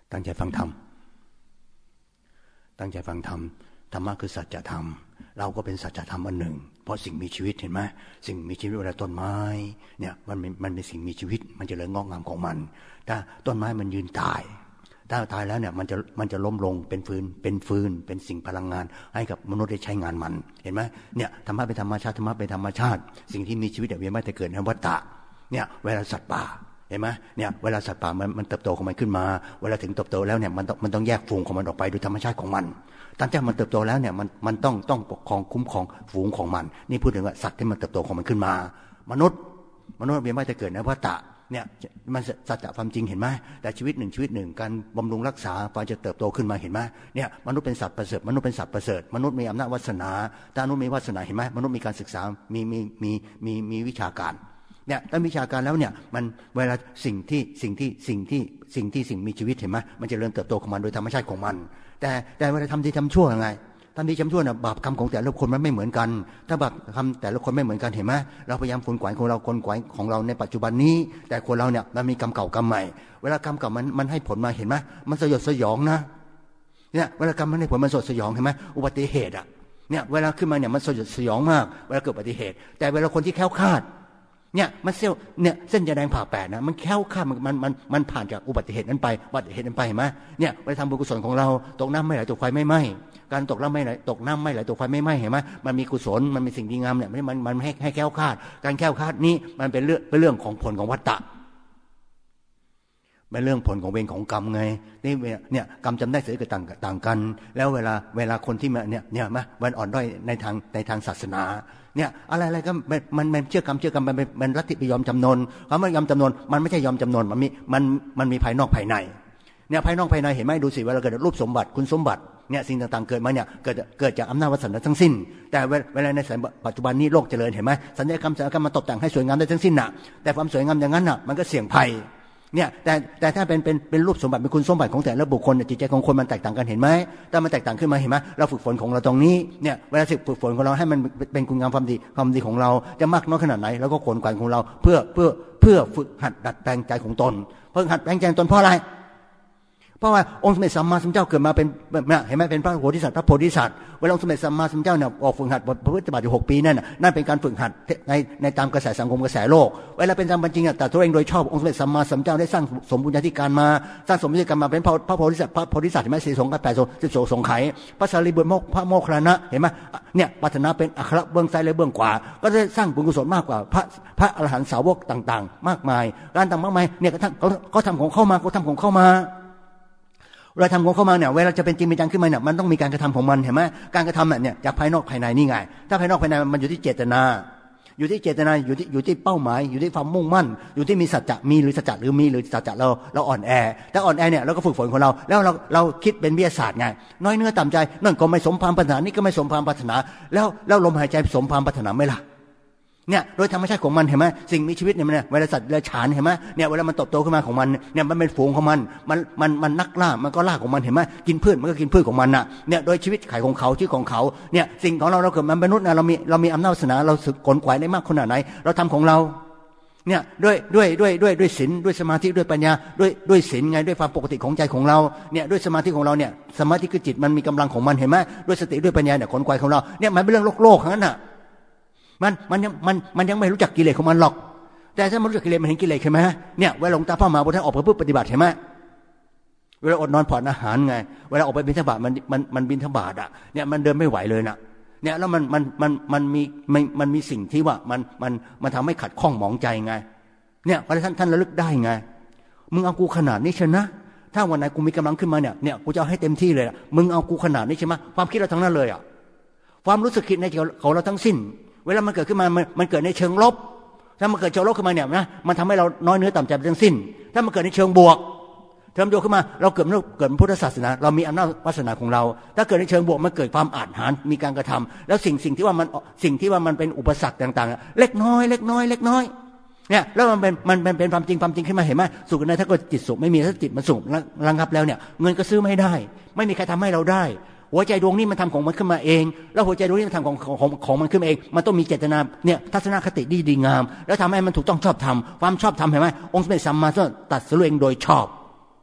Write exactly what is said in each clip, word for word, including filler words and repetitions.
ตั้งใจฟังธรรมตั้งใจฟังธรรมธรรมะคือสัจธรรมเราก็เป็นสัจธรรมอันหนึ่งเพราะสิ่งมีชีวิตเห็นไหมสิ่งมีชีวิตเวลาต้นไม้เนี่ยมันมันเป็นสิ่งมีชีวิตมันจะเริญงอกงามของมันถ้าต้นไม้มันยืนตายถ้าตายแล้วเนี่ยมันจะมันจะล้มลงเป็นฟืนเป็นฟืนเป็นสิ่งพลังงานให้กับมนุษย์ได้ใช้งานมันเห็นไหมเนี่ยธรรมะเป็นธรรมชาติธรรมะเป็นธรรมชาติสิ่งที่มีชีวิตเวียนว่ายแต่เกิดในวัฏฏะเนี่ยเวลาสัตว์ป่าเห็นไหมเนี่ยเวลาสัตว์ป่ามันมันเติบโตของมันขึ้นมาเวลาถึงเติบโตแล้วเนี่ยมันต้องมันต้องแยกฝูงของมันออกไปโดยธรรมชาติของมันตั้งแต่มันเติบโตแล้วเนี่ยมันมันต้องต้องปกครองคุ้มครองฝูงของมันนี่พูดถึงว่าสัตว์ที่มันเติบโตของมันขึ้นมามนุษย์มนุษย์เวียนว่ายแต่เกิดในวัฏฏะเนี่ยมันสัจจะความจริงเห็นไหมแต่ชีวิตหนึ่งชีวิตหนึ่งการบำรุงรักษาพอจะเติบโตขึ้นมาเห็นไหมเนี่ยมนุษย์เป็นสัตว์ประเสริฐมนุษย์เป็นสัตว์ประเสริฐมนุษย์มีอำนาจวาสนาถ้ามนุษย์มีวาสนาเห็นไหมมนุษย์มีการศึกษามีมีมีมีมีวิชาการเนี่ยถ้าวิชาการแล้วเนี่ยมันเวลาสิ่งที่สิ่งที่สิ่งที่สิ่งที่สิ่งมีชีวิตเห็นไหมมันจะเริ่มเติบโตของมันโดยธรรมชาติของมันแต่แต่เวลาทำดีทำชั่วยังไงทำดีทำชั่วเนี่ยบาปกรรมของแต่ละคนมันไม่เหมือนกันถ้าบาปกรรมแต่ละคนไม่เหมือนกันเห็นไหมเราพยายามฝืนขวายของเราคนขวายของเราในปัจจุบันนี้แต่คนเราเนี่ยมันมีกรรมเก่ากรรมใหม่เวลากรรมเก่ามันมันให้ผลมาเห็นไหมมันสยดสยองนะเนี่ยเวลากรรมมันให้ผลมันสยดสยองเห็นไหมอุบัติเหตุอ่ะเนี่ยเวลาขึ้นมาเนี่ยมันสยดสยองมากเวลาเกิดอุบัติเหตุแต่เวลาคนที่แคล้วคลาดเนี่ยมันเซลเนี่ยเส้นยาแดงผ่าแปดนะมันแค่วข้ามมันมันมันผ่านจากอุบัติเหตุนั้นไปอุบัติเหตุนั้นไปเห็นไหมเนี่ยไปทำบุญกุศลของเราตกน้ำไม่ไหลตกไฟไม่ไหม้การตกน้ำไม่ไหลตกน้ำไม่ไหลตกไฟไม่ไหม้เห็นไหมมันมีกุศลมันมีสิ่งดีงามเนี่ยมันมันให้ให้แค่วคลาดการแค่วคลาดนี้มันเป็นเรื่องเป็นเรื่องของผลของวัฏฏะเป็นเรื่องผลของเวรของกรรมไงนี่เนี่ยกรรมจำได้เสียก็ต่างต่างกันแล้วเวลาเวลาคนที่มาเนี่ยเนี่ยมาวันอ่อนด้อยในทางในทางศาสนาเนี่ยอะไรอะไรก็มันมันเชื่อกรรมเชื่อกรรมมันเป็นมันลัทธิไปยอมจำนนคำว่ายอมจำนนมันไม่ใช่ยอมจำนนมันมีมันมันมีภายนอกภายในเนี่ยภายนอกภายในเห็นไหมดูสิเวลาเกิดรูปสมบัติคุณสมบัติเนี่ยสิ่งต่างๆเกิดมาเนี่ยเกิดเกิดจากอำนาจวาสนาทั้งสิ้นแต่เวลาในปัจจุบันนี้โลกเจริญเห็นไหมสัญญากรรมสัญญากรรมมาตกแต่งให้สวยงามได้ทั้งสิ้นน่ะแต่ความสวยงามอย่างนั้นน่ะมันก็เสี่ยงภัยเนี่ยแต่แต่ถ้าเป็นเป็นเป็นรูปสมบัติเป็นคุณสมบัติของแต่ละบุคคลจิตใจของคนมันแตกต่างกันเห็นไหมถ้ามันแตกต่างขึ้นมาเห็นไหมเราฝึกฝนของเราตรงนี้เนี่ยเวลาฝึกฝนของเราให้มันเป็นคุณงามความดีความดีของเราจะมากน้อยขนาดไหนแล้วก็ขวนขวายของเราเพื่อเพื่อเพื่อฝึกหัดดัดแปลงใจของตนเพื่อหัดแปลงใจตนเพราะอะไรเพราะว่าองค์สมเด็จสัมมาสัมพุทธเจ้าเกิดมาเป็นเห็นไหมเป็นพระโพธิสัตว์พระโพธิสัตว์เวลาองค์สมเด็จสัมมาสัมพุทธเจ้าเนี่ยออกฝึกหัดปฏิบัติอยู่หกปีนั่นน่ะนั่นเป็นการฝึกหัดในในตามกระแสสังคมกระแสโลกเวลาเป็นตามจริงอ่ะแต่ตัวเองโดยชอบองค์สมเด็จสัมมาสัมพุทธเจ้าได้สร้างสมบุญญาธิการมาสร้างสมบุญญาธิการมาเป็นพระโพธิสัตว์พระโพธิสัตว์เห็นไหมสี่สงฆ์แปดสงฆ์สิบสงฆ์ไขพระสารีบุตรพระโมคคัลลานะเห็นไหมเนี่ยปรารถนาเป็นอัครเบื้องซ้ายและเบื้องขวาก็ได้สร้างบุญกุศลมากกว่าพระพระอรหันตสาวกต่างๆมากมายการต่างมากมายเนี่ยเขาเขาทำของเข้ามาเขาทำของเข้ามาเราทำของเข้ามาเนี่ยเวลาจะเป็นจริงเป็นจังขึ้นมาเนี่ยมันต้องมีการกระทำของมันเห็นไหมการกระทำเนี่ยจากภายนอกภายในนี่ไงถ้าภายนอกภายในมันอยู่ที่เจตนาอยู่ที่เจตนาอยู่ที่อยู่ที่เป้าหมายอยู่ที่ความมุ่งมั่นอยู่ที่มีสัจจะมีหรือสัจจะหรือมีหรือสัจจะเราเราอ่อนแอถ้าอ่อนแอเนี่ยเราก็ฝึกฝนของเราแล้วเราเราคิดเป็นวิทยาศาสตร์ไงน้อยเนื้อต่ำใจนั่นก็ไม่สมความปรารถนานี่ก็ไม่สมความปรารถนาแล้วแล้วลมหายใจสมความปรารถนาไหมล่ะเนี่ยโดยธรรมชาติของมันเห็นไหมสิ่งมีชีวิตเนี่ยมันเนี่ยเวลาสัตว์เดรัจฉานเห็นไหมเนี่ยเวลามันโตโตขึ้นมาของมันเนี่ยมันเป็นฝูงของมันมันมันมันนักล่ามันก็ล่าของมันเห็นไหมกินพืชมันก็กินพืชของมันน่ะเนี่ยโดยชีวิตไขของเขาชีวิตของเขาเนี่ยสิ่งของเราเราเกิดมันมนุษย์นะเรามีเรามีอำนาจวาสนาเราสึกขนขวายได้มากขนาดไหนเราทำของเราเนี่ยด้วยด้วยด้วยด้วยด้วยศีลด้วยสมาธิด้วยปัญญาด้วยด้วยศีลไงด้วยความปกติของใจของเราเนี่ยด้วยสมาธิของเราเนี่ยสมาธิคือจิตมันมีกำลังของมันเห็นไหมด้วยสติด้วยปัญญาเนี่ยขนขวายของเราเนี่ยมันเป็นเรื่องโลกโลกทั้งนั้นน่ะมันมันยังมันมันยังไม่รู้จักกิเลสของมันหรอกแต่ถ้ามันรู้จักกิเลสมันเห็นกิเลสใช่ไหมเนี่ยเวลาหลวงตาพระมหาบุตรท่านออกไปเพื่อปฏิบัติเห็นไหมเวลาอดนอนผ่อนอาหารไงเวลาออกไปบิณฑบาตมันมันมันบิณฑบาตอ่ะเนี่ยมันเดินไม่ไหวเลยนะเนี่ยแล้วมันมันมันมันมีมันมันมีสิ่งที่ว่ามันมันมันทำให้ขัดข้องหมองใจไงเนี่ยพระท่านท่านระลึกได้ไงมึงเอากูขนาดนี้ชนะถ้าวันไหนกูมีกำลังขึ้นมาเนี่ยเนี่ยกูจะเอาให้เต็มที่เลยมึงเอากูขนาดนี้ใช่ไหมความคิดเราทั้งนั้นเลยอ่ะความรู้สึกคิดในของเราทั้งสิ้นเวลามันเกิดขึ้นมามันมันเกิดในเชิงลบถ้ามันเกิดเชิงลบขึ้นมาเนี่ยนะมันทำให้เราน้อยเนื้อต่ำใจไปทั้งสิ้นถ้ามันเกิดในเชิงบวกเทิมโยขึ้นมาเราเกิดเกิดพุทธศาสนาเรามีอำนาจวาสนาของเราถ้าเกิดในเชิงบวกมันเกิดความอาจหาญมีการกระทำแล้วสิ่งสิ่งที่ว่ามันสิ่งที่ว่ามันเป็นอุปสรรคต่างๆเล็กน้อยเล็กน้อยเล็กน้อยเนี่ยแล้วมันเป็นมันเป็นความจริงความจริงขึ้นมาเห็นไหมสุขในถ้าเกิดจิตสุขไม่มีถ้าจิตมันสุขระงับแล้วเนี่ยเงินก็ซื้อไม่ได้ไม่มีใครทำให้เราได้หัวใจดวงนี้มันทำของมันขึ้นมาเองแล้วหัวใจดวงนี้มันทำของของของมันขึ้นมาเองมันต้องมีเจตนาเนี่ยทัศนคติดีดีงามแล้วทำให้มันถูกต้องชอบธรรมความชอบธรรมเห็นไหมองค์สมเด็จสัมมาสัมพุทธเจ้าตรัสรู้เองโดยชอบ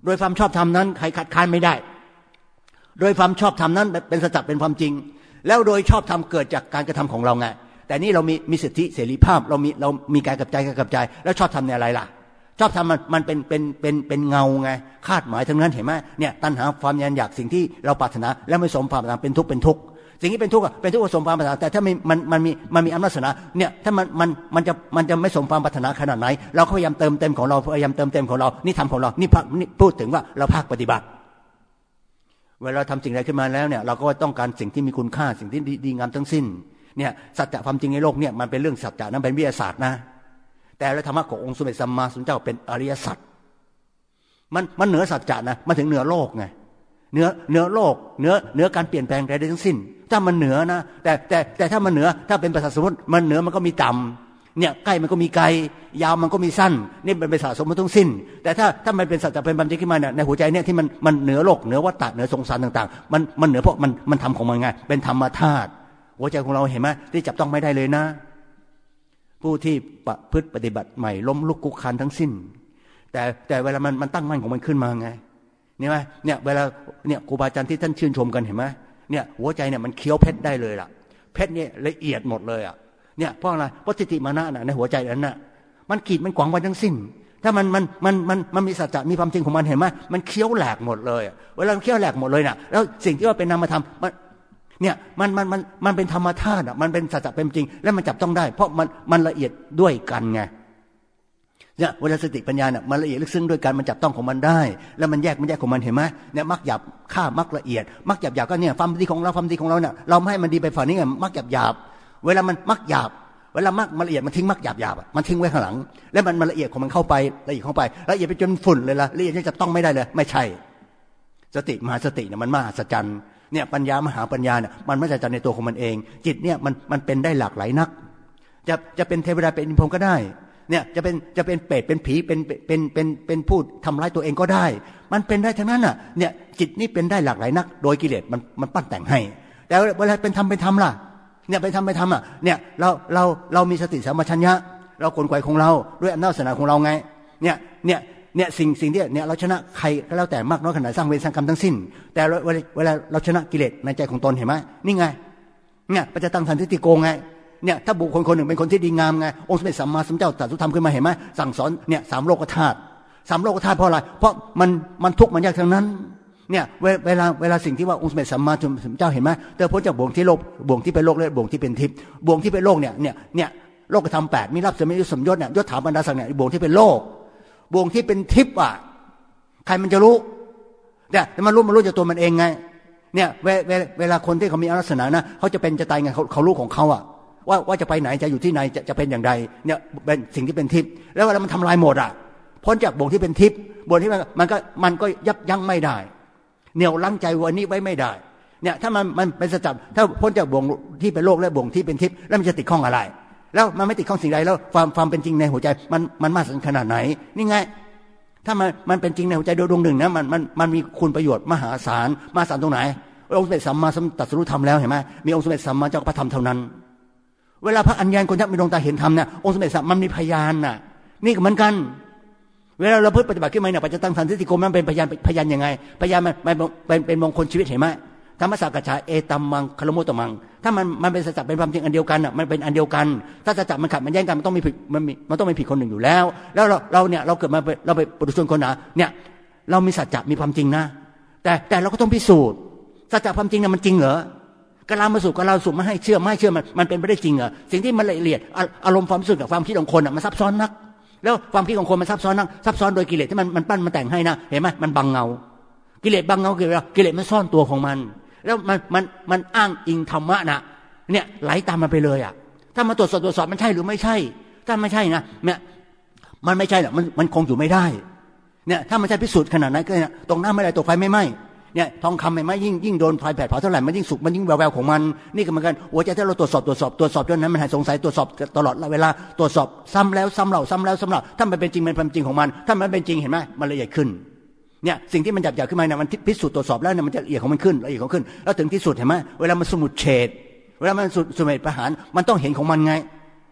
โดยความชอบธรรมนั้นใครคัดค้านไม่ได้โดยความชอบธรรมนั้นเป็นสัจจะเป็นความจริงแล้วโดยชอบธรรมเกิดจากการกระทำของเราไงแต่นี่เรามีมีสิทธิเสรีภาพเรามีเรามีการกับใจการกับใจแล้วชอบธรรมเนี่ยอะไรล่ะชอบธรรมมันมันเป็นเป็นเป็นเป็นเงาไงคาดหมายทั้งนั้นเห็นไหมเนี่ยตัณหาความยันอยากสิ่งที่เราปรารถนาแล้วไม่สมความปรารถนาเป็นทุกข์เป็นทุกข์สิ่งที่เป็นทุกข์เป็นทุกข์สมความปรารถนาแต่ถ้ามันมันมีมันมีอำนาจศาสนาเนี่ยถ้ามันมันมันจะมันจะไม่สมความปรารถนาขนาดไหนเราพยายามเติมเต็มของเราพยายามเติมเต็มของเรานี่ทำของเรานี่พูดถึงว่าเราภาคปฏิบัติเวลาทำสิ่งใดขึ้นมาแล้วเนี่ยเราก็ต้องการสิ่งที่มีคุณค่าสิ่งที่ดีงามทั้งสิ้นเนี่ยสัจจะความจริงในโลกเนี่ยมันเป็นเรื่องสัจจะนั้นเป็นวิทยาศาสตร์นะแต่ธรรมะขององค์สมเด็จสัมมาสัมพุทธเจ้าเป็นอริยสัจมันมันเหนือสัจจะนะมันถึงเหนือโลกไงเหนือเหนือโลกเหนือเหนือการเปลี่ยนแปลงใดๆทั้งสิ้นถ้ามันเหนือนะแต่แต่แต่ถ้ามันเหนือถ้าเป็นภาษาสมมติมันเหนือมันก็มีต่ำเนี่ยใกล้มันก็มีไกลยาวมันก็มีสั้นนี่เป็นภาษาสมมติทั้งสิ้นแต่ถ้าถ้ามันเป็นสัจจะเป็นความจริงขึ้นมาเนี่ยในหัวใจเนี่ยที่มันมันเหนือโลกเหนือวัฏฏะเหนือสงสารต่างๆมันมันเหนือเพราะมันมันทำของมันไงเป็นธรรมธาตุหัวใจของเราเห็นไหมที่จับต้องไม่ได้เลยนะผู้ที่ประพฤติปฏิบัติใหม่ล้มลุกคุกคานทั้งสิ้นแต่แต่เวลามันมันตั้งมั่นของมันขึ้นมาไงนี่ไหมเนี่ยเวลาเนี่ยครูบาอาจารย์ที่ท่านชื่นชมกันเห็นไหมเนี่ยหัวใจเนี่ยมันเคี้ยวเพชรได้เลยล่ะเพชรเนี่ยละเอียดหมดเลยอ่ะเนี่ยเพราะอะไรเพราะทิฏฐิมานะน่ะในหัวใจนั้นน่ะมันขีดมันขวางไว้ทั้งสิ้นถ้ามันมันมันมันมันมีสัจจะมีความจริงของมันเห็นไหมมันเคี้ยวแหลกหมดเลยเวลาเคี้ยวแหลกหมดเลยน่ะแล้วสิ่งที่ว่าเป็นนามธรรมมันเนี่ยมันมันมันมันเป็นธรรมธาตุอ่ะมันเป็นสัจจะเป็นจริงและมันจับต้องได้เพราะมันมันละเอียดด้วยกันไงเนี่ยเวลาสติปัญญาเนี่ยมันละเอียดลึกซึ้งด้วยกันมันจับต้องของมันได้แล้วมันแยกมันแยกของมันเห็นไหมเนี่ยมักหยาบฆ่ามักละเอียดมักหยาบหยาบก็เนี่ยความดีของเราความดีของเราเนี่ยเราไม่ให้มันดีไปฝ่ายนี้ไงมักหยาบหยาบเวลามันมักหยาบเวลามักมันละเอียดมันทิ้งมักหยาบหยาบมันทิ้งไว้ข้างหลังแล้วมันมันละเอียดของมันเข้าไปละเอียดเข้าไปละเอียดไปจนฝุ่นเลยละละเอียดจะต้องไม่ได้เลยไม่ใช่สติมหาสติเนี่ยมันมหัศจรรย์เนี่ยปัญญามหาปัญญาเนี่ยมันไม่ใช่จันในตัวของมันเองจิตเนี่ยมันมันเป็นได้หลากหลายนักจะจะเป็นเทวดาเป็นอินพรหมก็ได้เนี่ยจะเป็นจะเป็นเปรตเป็นผีเป็นเป็นเป็นเป็นผู้ทำร้ายตัวเองก็ได้มันเป็นได้ทั้งนั้นน่ะเนี่ยจิตนี่เป็นได้หลากหลายนักโดยกิเลสมันมันปั้นแต่งให้แต่เวลาเป็นธรรมเป็นธรรมล่ะเนี่ยเป็นธรรมเป็นธรรมอ่ะเนี่ยเราเราเรามีสติสัมปชัญญะเรากลไกของเราด้วยอำนาจศาสนาของเราไงเนี่ยเนี่ยเนี่ยสิ่งสิ่งที่เนี่ยเราชนะใครก็แล้วแต่มากน้อยขนาดสร้างเวรสร้างกรรมทั้งสิ้นแต่เวลาเวลาเราชนะกิเลสในใจของตนเห็นไหมนี่ไงเนี่ยปัจจตังสันติโกไงเนี่ยถ้าบุคคลคนหนึ่งเป็นคนที่ดีงามไงองค์สมเด็จสัมมาสัมพุทธเจ้าตรัสธรรมขึ้นมาเห็นไหมสั่งสอนเนี่ยสามโลกธาตุสามโลกธาตุเพราะอะไรเพราะมันมันทุกข์มันยากทั้งนั้นเนี่ยเวลาเวลาสิ่งที่ว่าองค์สมเด็จสัมมาสัมพุทธเจ้าเห็นไหมเธอพ้นจากบ่วงที่โลกบ่วงที่เป็นโลกและบ่วงที่เป็นทิพย์บ่วงที่เป็นโลกเนี่ยเนี่ยเนี่ยโลกธรรมแปดมีลาภสมิยสมยศเนี่ยยศถาบรรดาศักดิ์เนี่ยบ่วงที่เป็นโลกบ่วงที่เป็นทิพย์อ่ะใครมันจะรู้เนี่ยมันรู้มันรู้จากตัวมันเองไงเนี่ยเวลาเวลาคนที่เขามีลักษณะนะเขาจะเป็นจะตายไงเขาเขารู้ของเขาอ่ะว่าว่าจะไปไหนจะอยู่ที่ไหนจะจะเป็นอย่างไรเนี่ยเป็นสิ่งที่เป็นทิพย์แล้วเวลามันทำลายหมดอ่ะพ้นจากบ่วงที่เป็นทิพย์บ่วงที่มันมันก็มันก็ยับยั้งไม่ได้เหนี่ยวรั้งใจวันนี้ไว้ไม่ได้เนี่ยถ้ามันมันเป็นสัจจะถ้าพ้นจากบ่วงที่เป็นโลกและบ่วงที่เป็นทิพย์แล้วมันจะติดข้องอะไรแล้วมันไม่ติดข้องสิ่งใดแล้วความความเป็นจริงในหัวใจมันมันมากขนาดไหนนี่ไงถ้ามันมันเป็นจริงในหัวใจดวงหนึ่งนะมันมันมันมีคุณประโยชน์มหาศาลมหาศาลตรงไหนองค์สมเด็จสัมมาสัมพุทธเจ้าตรัสรู้ธรรมแล้วเห็นไหมมีองค์สมเด็จสัมมาเจ้าพระธรรมเท่านั้นเวลาพระอัญญาณคนยักษ์มีดวงตาเห็นธรรมเนี่ยองค์สมเด็จสัมมันมีพยานน่ะนี่ก็เหมือนกันเวลาเราพูดปฏิบัติขึ้นมาเนี่ยปัจจตังสันติโกมันเป็นพยานพยานยังไงพยานมันมันเป็นเป็นมงคลชีวิตเห็นไหมธรรมสัจจะเอตัมมังคารมุตตมังถ้ามันมันเป็นสัจจะเป็นความจริงอันเดียวกันอ่ะมันเป็นอันเดียวกันถ้าสัจจะมันขัดมันแย้งกันมันต้องมีผิดมันมีมันต้องมีผิดคนหนึ่งอยู่แล้วแล้วเราเราเนี่ยเราเกิดมาเราไปปุถุชนคนหนาเนี่ยเรามีสัจจะมีความจริงนะแต่แต่เราก็ต้องพิสูจน์สัจจะความจริงเนี่ยมันจริงเหรอกะลามาสู่กะลาสู่มาให้เชื่อไม่เชื่อมันมันเป็นไปได้จริงเหรอสิ่งที่มันละเอียดอารมณ์ความรู้สึกกับความคิดของคนอ่ะมันซับซ้อนนักแล้วความคิดของคนมันซับซ้อนนักซับซ้อนโดยกิเลสที่มันมันปั้นมันแต่งให้นะเห็นไหมมันบังเงากิเลสบังเงากิเลสกิเลสมันซ่อนตัวของมันแล้วมันมันมันอ้างอิงธรรมะนะเนี่ยไหลตามมันไปเลยอ่ะถ้ามาตรวจสอบตรวจสอบมันใช่หรือไม่ใช่ถ้าไม่ใช่นะเนี่ยมันไม่ใช่หรอกมันมันคงอยู่ไม่ได้เนี่ยถ้ามันใช่พิสูจน์ขนาดนั้นก็เนี่ยตรงหน้าไม่ได้ตกไฟไม่ไหม้เนี่ยทองคำไม่ไหม้ยิ่งยิ่งโดนไฟแผดเผาเท่าไหร่มันยิ่งสุกมันยิ่งแววแววของมันนี่ก็เหมือนกันหัวใจถ้าเราตรวจสอบตรวจสอบตรวจสอบจนนั้นมันหายสงสัยตรวจสอบตลอดเวลาตรวจสอบซ้ำแล้วซ้ำเล่าซ้ำแล้วซ้ำเล่าถ้ามันเป็นจริงเป็นความจริงของมันถ้ามันเป็นจริงเห็นไหมมันละเอียดขึ้นเนี่ยสิ่งที่มันหยาบหยาบขึ้นมาเนี่ยมันพิสูจน์ตรวจสอบแล้วเนี่ยมันจะละเอียดของมันขึ้นละเอียดของขึ้นแล้วถึงที่สุดเห็นไหมเวลามันสมุดเฉดเวลามันสมุดประหารมันต้องเห็นของมันไง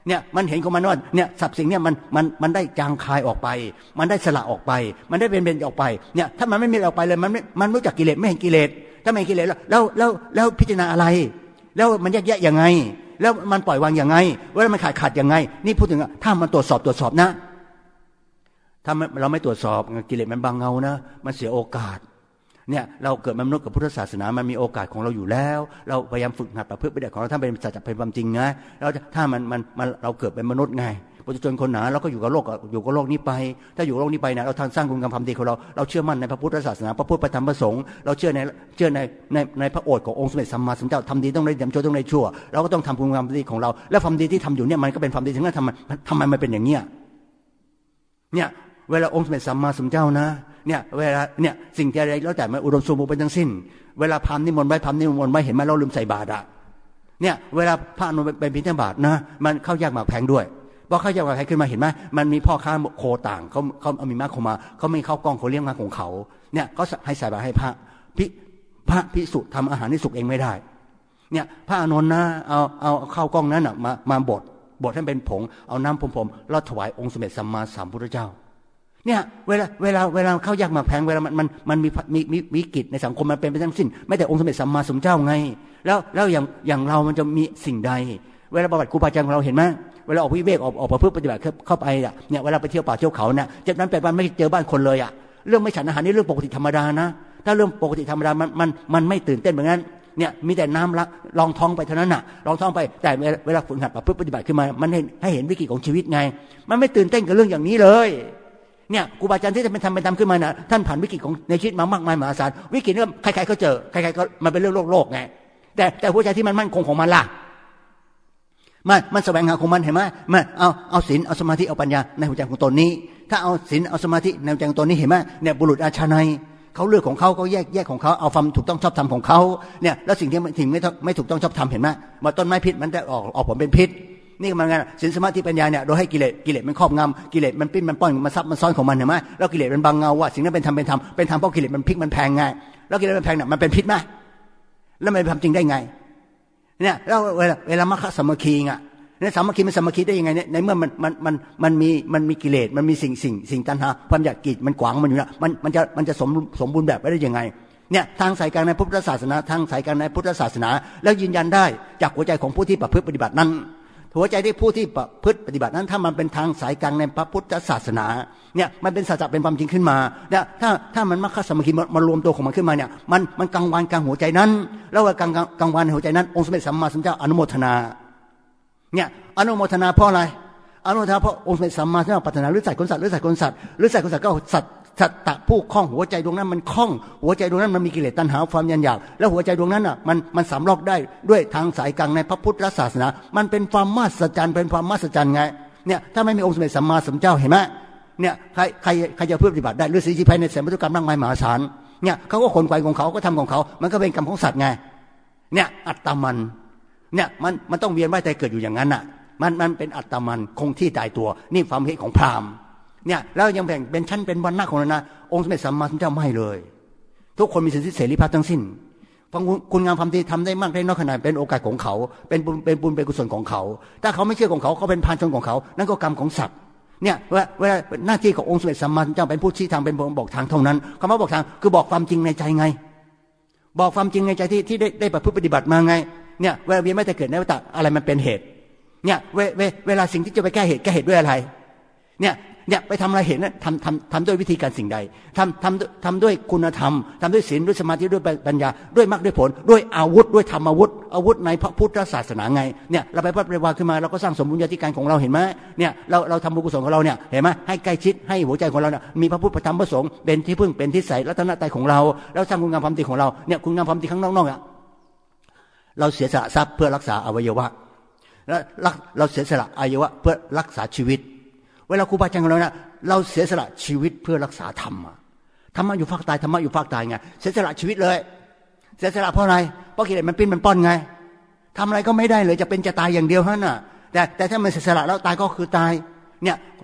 เนี่ยมันเห็นของมันว่าเนี่ยสับสิ่งเนี่ยมันมันมันได้จางคายออกไปมันได้สละออกไปมันได้เป็นเป็นออกไปเนี่ยถ้ามันไม่มีออกไปเลยมันไม่มันรู้จักกิเลสไม่เห็นกิเลสถ้าไม่เห็นกิเลสแล้วแล้วแล้วแล้วพิจารณาอะไรแล้วมันแยกแยะยังไงแล้วมันปล่อยวางยังไงว่ามันขาดขาดยังไงนี่พูดถึงถ้ามันตรวจสอบตรวจสอบนะถ้าเราไม่ตรวจสอบกิเลสมันบังเงานะมันเสียโอกาสเนี่ยเราเกิดมนุษย์กับพุทธศาสนามันมีโอกาสของเราอยู่แล้วเราพยายามฝึกหัดประพฤติปฏิบัติของเราถ้าเป็นสัจจะเป็นความจริงนะเราถ้ามันมันมันเราเกิดเป็นมนุษย์ไงปุถุชนคนหนาเราก็อยู่กับโลกอยู่กับโลกนี้ไปถ้าอยู่โลกนี้ไปนะเราทางสร้างคุณงามความดีของเราเราเชื่อมั่นในพระพุทธศาสนาพระพุทธพระธรรมพระสงฆ์เราเชื่อในเชื่อในในในพระโอษฐ์ขององค์สมเด็จสัมมาสัมพุทธเจ้าทำดีต้องได้ทำชั่วต้องได้ชั่วเราก็ต้องทำคุณงามความดีของเราและความดีที่ทำอยู่เนี่ยมันก็เป็นความดีถึงนั้นทำไมทำไมมันเป็นอย่างเนี้ยเนี่ยเวลาองค์สมเด็จสัมมาสัมพุทธเจ้านะเนี่ยเวลาเนี่ยสิ่งที่อะไรแล้วแต่มันอุดมสมบูรณ์เป็นทั้งสิ้นเวลาพามนิมนต์ไว้พามนิมนต์ไว้เห็นไหมเราลืมใส่บาตรอะเนี่ยเวลาพระอนุไปบิณฑบาตนะมันเข้ายากหมากแพงด้วยพอเข้ายากหมากแพงขึ้นมาเห็นไหมมันมีพ่อค้าโคต่างเขาเขาเอามีม้าโคมาเขาไม่เข้ากล้องเขาเลี้ยงม้าของเขาเนี่ยเขาให้ใส่บาตรให้พระพิพระภิกษุทำอาหารที่สุกเองไม่ได้เนี่ยพระอานนท์นะเอาเอาเข้ากล้องนั้นอะมามาบดบดให้เป็นผงเอาน้ำพรมๆแล้วถวายองค์สมเด็จสัมมาสัมพุทธเจ้าเนี่ยเวลาเวลาเวลาเข้ายากหมากแพงเวลามันมันมันมีมีมีวิกฤตในสังคมมันเป็นไปทั้งสิ้นไม่แต่องค์สมเด็จสัมมาสัมพุทธเจ้าไงแล้วแล้วอย่างอย่างเรามันจะมีสิ่งใดเวลาประวัติครูบาอาจารย์ของเราเห็นไหมเวลาออกวิเวกออกออกประพฤติปฏิบัติเข้าไปอ่ะเนี่ยเวลาไปเที่ยวป่าเที่ยวเขาเนี่ยจากนั้นไปบ้านไม่เจอบ้านคนเลยอ่ะเรื่องไม่ฉันอาหารนี่เรื่องปกติธรรมดานะถ้าเรื่องปกติธรรมดามันมันมันไม่ตื่นเต้นเหมือนกันเนี่ยมีแต่น้ำละลองท้องไปเท่านั้นน่ะลองท้องไปแต่เวลาฝึกหัดประพฤติปฏิบัติขึ้นมามันให้ให้เห็นวิกฤตของชีวิตไงมันไม่ตื่นเต้นกับเรื่องอย่างนี้เลยเนี่ยครูบาอาจารย์ที่จะเป็นทำเป็นทำขึ้นมาน่ะท่านผ่านวิกฤตของในชีวิตมามากมายมหาศาลวิกฤตเนี่ยใครๆก็เจอใครๆก็มันเป็นเรื่องโลกโลกไงแต่แต่หัวใจที่มันมั่นคงของมันล่ะมันมันแสวงหาของมันเห็นไหมมันเอาเอาศีลเอาสมาธิเอาปัญญาในหัวใจของตนนี้ถ้าเอาศีลเอาสมาธิในหัวใจของตนนี้เห็นไหมเนี่ยบุรุษอาชาไนเขาเลือกของเขาเขาแยกแยกของเขาเอาความถูกต้องชอบธรรมของเขาเนี่ยแล้วสิ่งที่สิ่งไม่ไม่ถูกต้องชอบธรรมเห็นไหมมาต้นไม้พิษมันได้ออกออกผลเป็นพิษนี่มันไงศีลสมาธิปัญญาเนี่ยโดยให้กิเลสกิเลสมันครอบงำกิเลสมันปิ้นมันป้อนมันซับมันซ้อนของมันเห็นไหมแล้วกิเลสมันบังเงาว่าสิ่งนั้นเป็นธรรมเป็นธรรมเป็นธรรมเพราะกิเลสมันพลิกมันแพงไงแล้วกิเลสมันแพงเนี่ยมันเป็นพิษไหมแล้วมันเป็นธรรมจริงได้ไงเนี่ยแล้วเวลาเวลามัคคะสามัคคีไงเนี่ยสามัคคีมันสามัคคีได้ยังไงเนี่ยในเมื่อมันมันมันมันมีมันมีกิเลสมันมีสิ่งสิ่งสิ่งตัณหาความอยากกิจมันขวางมันอยู่นะมันมันจะมันจะสมสมบูรณ์แบบไว้ได้ยังไงเนี่ยทางสายกลางในพุทธศาสนาทางสายกลางในพุทธศาสนาแล้วยืนยันได้จากหัวใจของผู้ที่ประพฤติปฏิบัตินั้นหัวใจที่ผู้ที่ประพฤติปฏิบัตินั้นถ้ามันเป็นทางสายกลางในพระพุทธศาสนาเนี่ยมันเป็นสัจจะเป็นความจริงขึ้นมาเนี่ยถ้าถ้ามันมัคคะสามัคคีมารวมตัวของมันขึ้นมาเนี่ยมันมันกังวานกลางหัวใจนั้นแล้วกังกังวานในหัวใจนั้นองค์สมเด็จสัมมาสัมพุทธเจ้าอนุโมทนาเนี่ยอนุโมทนาเพราะอะไรอนุโมทนาเพราะองค์สมเด็จสัมมาสัมพุทธเจ้าปรารถนาหรือใส่คนสัตว์หรือใส่คนสัตว์หรือใส่คนสัตว์ก็สัตว์สัตตะผู้คล้องหัวใจดวงนั้นมันคล้องหัวใจดวงนั้นมันมีกิเลสตัณหาความยันหยาบแล้วหัวใจดวงนั้นอ่ะมันมันสำรอกได้ด้วยทางสายกลางในพระพุทธศาสนามันเป็นความมหัศจรรย์เป็นความมหัศจรรย์ไงเนี่ยถ้าไม่มีองค์สมเด็จสัมมาสัมพุทธเจ้าเห็นไหมเนี่ยใครใครใครจะเพื่อปฏิบัติได้ฤาษีชีพในแสนพันธุกรรมมากมายมหาศาลเนี่ยเขาก็ขนไกวของเขาก็ทำของเขามันก็เป็นกรรมของสัตว์ไงเนี่ยอัตตมันเนี่ยมันมันต้องเวียนว่ายตายเกิดอยู่อย่างนั้นอ่ะมันมันเป็นอัตตมันคงที่ตายตัวนี่ความเห็นของพราหมณ์เนี่ยแล้วยังแบ่งเป็นชั้นเป็นวรรณะของเรานะองค์สมเด็จสัมมาสัมพุทธเจ้าไม่เลยทุกคนมีสิทธิเสรีภาพทั้งสิ้นฟังคุณงามความดีทำได้มากได้น้อยขนาดเป็นโอกาสของเขาเป็นบุญเป็นบุญเป็นกุศลของเขาถ้าเขาไม่เชื่อของเขาเขาเป็นพานชนของเขานั่นก็กรรมของสัตว์เนี่ยเวลาหน้าที่ขององค์สมเด็จสัมมาสัมพุทธเจ้าเป็นผู้ชี้ทางเป็นผู้บอกทางเท่านั้นคำว่าบอกทางคือบอกความจริงในใจไงบอกความจริงในใจที่ที่ได้ได้ประพฤติปฏิบัติมาไงเนี่ยเวลาเวียนไม่แต่เกิดในวัฏฏะอะไรมันเป็นเหตุเนี่ยเวเวเวลาสิ่งที่จะไปแก้เหตุแก้เหตุด้วยอะไรเนี่ยเนี่ยไปทำอะไรเห็นนะทำทำทำด้วยวิธีการสิ่งใดทำทำทำด้วยคุณธรรมทำด้วยศีลด้วยสมาธิด้วยปัญญาด้วยมรรคด้วยผลด้วยอาวุธด้วยธรรมอาวุธอาวุธในพระพุทธศาสนาไงเนี่ยเราไปพัฒนาขึ้นมาเราก็สร้างสมบูรณ์ญาติการของเราเห็นไหมเนี่ยเราเราทำบุญกุศลของเราเนี่ยเห็นไหมให้ใกล้ชิดให้หัวใจของเราเนี่ยมีพระพุทธธรรมพระสงฆ์เป็นที่พึ่งเป็นที่ใส่รัตนตรัยของเราแล้วสร้างคุณงามความดีของเราเนี่ยคุณงามความดีข้างนอกๆอ่ะเราเสียสละทรัพย์เพื่อรักษาอวัยวะแล้วเราเสียสละอวัยวะเพื่อรักษาชีวิตเวลาครูบาอาจารย์ของเราเนี่ยเราเสียสละชีวิตเพื่อรักษาธรรมธรรมะอยู่ภาคตายธรรมะอยู่ภาคตายไงเสียสละชีวิตเลยเสียสละเพราะอะไรเพราะกิเลสมันปิ้นมันป้อนไงทำอะไรก็ไม่ได้เลยจะเป็นจะตายอย่างเดียวเท่านั้นน่ะแต่แต่ถ้ามันเสียสละแล้วตายก็คือตายเนี่ย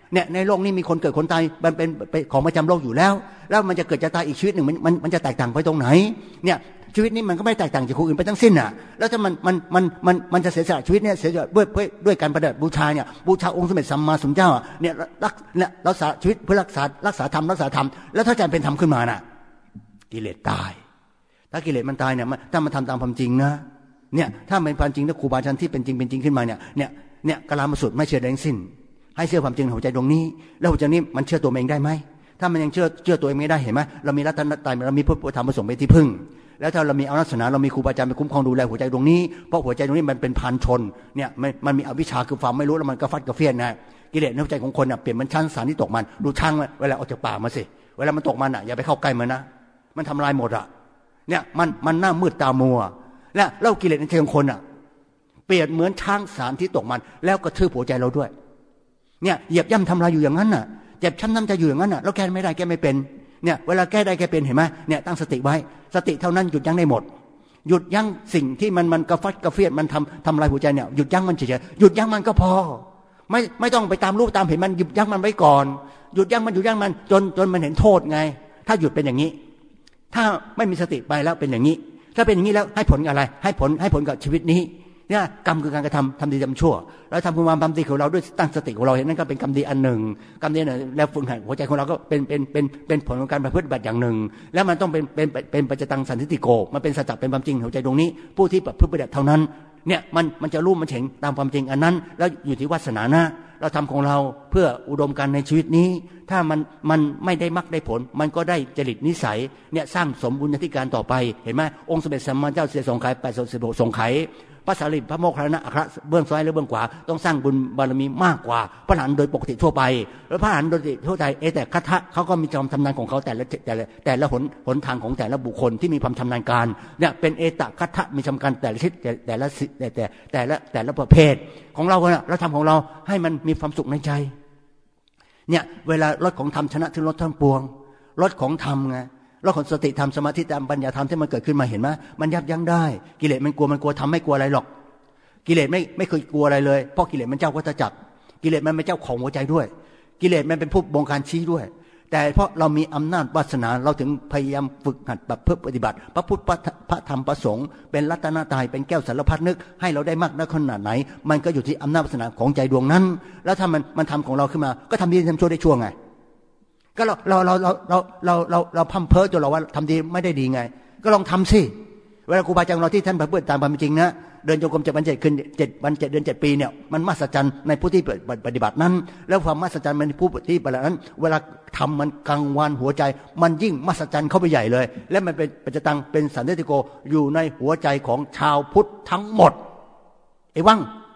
เนี่ยในโลกนี้มีคนเกิดคนตายมันเป็นของประจำโลกอยู่แล้วแล้วมันจะเกิดจะตายอีกชีวิตหนึ่งมันมันมันจะแตกต่างไปตรงไหนเนี่ยชีวิตนี้มันก็ไม่แตกต่างจากคนอื่นไปทั้งสิ้นอ่ะแล้วถ้ามันมันมันมันมันจะเสียสละชีวิตเนี่ยเสียสละด้วยด้วยการประดับบูชาเนี่ยบูชาองค์สมเด็จสัมมาสัมพุทธเจ้าอ่ะเนี่ยรักเนี่ยรักษาชีวิตเพื่อรักษารักษาธรรมรักษาธรรมแล้วถ้าใจเป็นธรรมขึ้นมาน่ะกิเลสตายถ้ากิเลสมันตายเนี่ยถ้ามันทำตามความจริงนะเนี่ยถ้าเป็นความจริงถ้าครูบาอาจารย์ที่เป็นจริงเป็นจริงขึ้นมาเนี่ยเนี่ยเนี่ยกลามาสุดไม่เชื่อแดงสิ้นให้เชื่อความจริงหัวใจตรงนี้แล้วหัวใจนี้มันเชื่อตัวเองได้ไหมถ้ามันยังเชื่อเชื่อตัวเองไม่ได้เห็นไหมเรามีรัตนตรัยเรามีพระธรรมพระสงฆ์เป็นที่พึ่งแล้วถ้าเรามีอนัสนาเรามีครูบาอาจารย์ไปคุ้มครองดูแลหัวใจตรงนี้เพราะหัวใจตรงนี้มันเป็นพันชนเนี่ยมันมันมีอวิชชาคือความไม่รู้แล้วมันก็ฟัดกระเฟียนนะกิเลสในหัวใจของคนเนี่ยเปลี่ยนมันชั้นสารที่ตกมันดูช่างเวลาออกจากป่ามาสิเวลามันตกมันอ่ะอย่าไปเข้าใกล้มันนะมันทำลายหมดอ่ะเนี่ยมันมันหน้ามืดตามัวและเล่ากิเลสในใจของคนอ่ะเปลี่ยนเหมือนช้างสารที่ตกมันแล้วก็ทืบหัวใจเราด้วยเนี่ยเหยียบย่ำทำลายอยู่อย่างนั้นน่ะเจ็บช้ำน้ำใจอยู่อย่างนั้นน่ะแล้วแก้ไม่ได้แก้ไม่เป็นเนี่ยเวลาแก้ได้แก้เป็นเห็นไหมเนี่ยตั้งสติไว้สติเท่านั้นหยุดยั้งได้หมดหยุดยั้งสิ่งที่มันมันกระฟัดกระเฟียดมันทำทำลายหัวใจเนี่ยหยุดยั้งมันเฉยๆหยุดยั้งมันก็พอไม่ไม่ต้องไปตามรูปตามเห็นมันหยุดยั้งมันไว้ก่อนหยุดยั้งมันหยุดยั้งมันจนจนมันเห็นโทษไงถ้าหยุดเป็นอย่างนี้ถ้าไม่มีสติไปแล้วเป็นอย่างนี้ถ้าเป็นอย่างนี้แล้วให้ผลอะไรให้ผลให้ผลกับชีวิตนี้เนี่ยกรรมคือการกระทำทำดีทำชั่วแล้วทำคุณงามความดีของเราด้วยตั้งสติของเราเห็นนั่นก็เป็นกรรมดีอันหนึ่งกรรมดีหนึ่งแล้วฝึกหัดหัวใจของเราก็เป็นเป็นเป็นเป็นผลของการประพฤติบัติอย่างหนึ่งแล้วมันต้องเป็นเป็นเป็นปัจจตังสันทิฏฐิโกมันเป็นสัจจะเป็นความจริงหัวใจตรงนี้ผู้ที่ประพฤติบัติเท่านั้นเนี่ยมันมันจะรู้มันเห็นตามความจริงอันนั้นแล้วอยู่ที่วาสนานะเราทำของเราเพื่ออุดมการในชีวิตนี้ถ้ามันมันไม่ได้มรรคได้ผลมันก็ได้จริตนิสัยเนี่ยสร้างสมบุญญาธิการต่อไปเห็นไหมองค์สมเด็จสัมมาสัมพุทธเจ้าเสียสงไขแปดสิบหกสงไขพระสารีพระโมคคัลลานะอัครเบื้องซ้ายหรือเบื้องขวาต้องสร้างบุญบารมีมากกว่าพระอรหันต์โดยปกติทั่วไปแล้วพระอรหันต์โดยปกติทั่วไปเอแต่คทะเขาก็มีความชำนาญของเขาแต่ละแต่ละแต่ละหนหนทางของแต่ละบุคคลที่มีความชำนาญการเนี่ยเป็นเอตคทะมีชำนาญการแต่ละทิศแต่ละแต่แต่แต่ละแต่ละประเภทของเราเนี่ยเราทำของเราให้มันมีความสุขในใจเนี่ยเวลารถของธรรมชนะถึงรถทั้งปวงรถของธรรมไงรถของสติธรรมสมาธิธรรมปัญญาธรรมที่มันเกิดขึ้นมาเห็นไหมมันยับยั้งได้กิเลสมันกลัวมันกลัวทำไม่กลัวอะไรหรอกกิเลสไม่ไม่เคยกลัวอะไรเลยเพราะกิเลสมันเจ้าวัฏจักรกิเลสมันเป็นเจ้าของหัวใจด้วยกิเลสมันเป็นผู้บงการชี้ด้วยแต่เพราะเรามีอำนาจวาสนาเราถึงพยายามฝึกหัดแบบเพื่อปฏิบัติพระพุทธพระธรรมพระสงฆ์เป็นรัตนตรัยเป็นแก้วสารพัดนึกให้เราได้มากน้อยขนาดไหนมันก็อยู่ที่อำนาจวาสนาของใจดวงนั้นแล้วถ้ามันมันทำของเราขึ้นมาก็ทำดีทำชั่วได้ชั่วไงก็เราเราเราเราเราเราเราเราพัมเพ้อจนเราว่าทำดีไม่ได้ดีไงก็ลองทำสิเวลาครูบาอาจารย์เราที่ท่านประพฤติตามความจริงนะเดินโยกมเจ็ดวันเจ็ดคืนเจ็ดวันเจ็ดเดือนเจ็ดปีเนี่ยมันมหัศจรรย์ในผู้ที่ปฏิบัตินั้นแล้วความมหัศจรรย์ในผู้ที่ปฏิบัตินั้นเวลาทำมันกลางวันหัวใจมันยิ่งมหัศจรรย์เข้าไปใหญ่เลยและมันเป็นปัจจตังเป็นสันติโกอยู่ในหัวใจของชาวพุทธทั้งหมดไอ้ว่าง